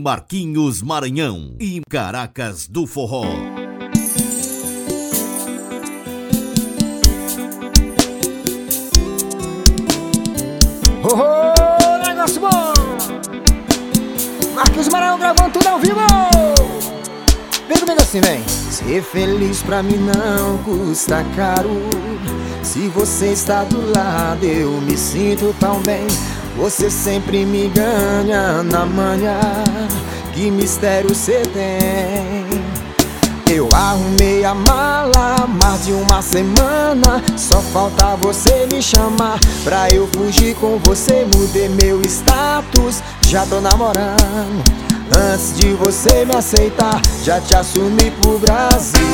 Marquinhos Maranhão e Caracas do Forró. Oh, negócio bom! Marquinhos Maranhão gravando tudo ao vivo! Vem comigo assim, vem! Ser feliz pra mim não custa caro. Se você está do lado eu me sinto tão bem. Você sempre me ganha na manhã. Que mistério cê tem? Eu arrumei a mala há mais de uma semana. Só falta você me chamar pra eu fugir com você. Mudei meu status, já tô namorando. Antes de você me aceitar, já te assumi pro Brasil.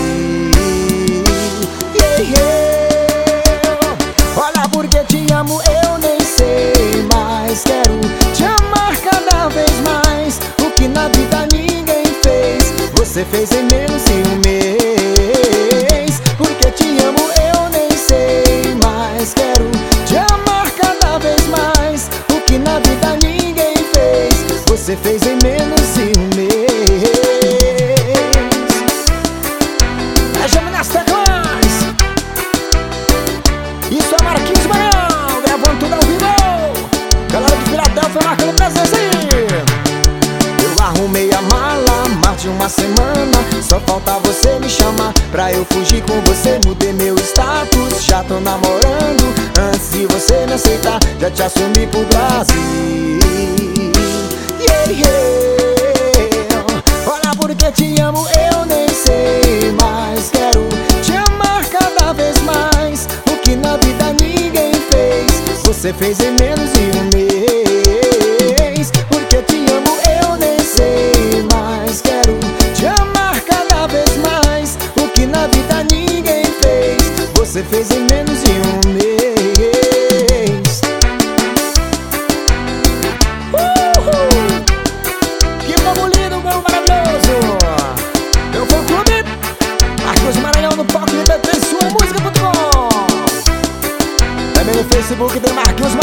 Yeah, yeah. Olha, porque te amo eu nem sei mais. Quero te amar cada vez mais. O que na vida ninguém fez, você fez em menos de um mês. Porque te amo eu nem sei mais. Quero te amar cada vez mais. O que na vida ninguém fez, você fez em menos de um mês. Chama nas teclas. Isso é Marquinhos Maranhão, gravando tudo ao vivo. Galera de Filadélfia marcando presença aí. Eu arrumei a mala há mais de uma semana. Só falta você me chamar pra eu fugir com você. Mudei meu status, já tô namorando. Antes de você me aceitar, já te assumi pro Brasil. Yeah, yeah. Olha, porque te amo eu nem sei mais. Quero te amar cada vez mais. O que na vida ninguém fez, você fez em menos de um mês. Porque te amo eu nem sei mais. Quero te amar cada vez mais. O que na vida ninguém fez, você fez em menos de um mês. Que povo lindo, meu maravilhoso! Meu fã-clube Marquinhos Maranhão no palco de BT, sua música.com. Também no Facebook tem Marquinhos Maranhão.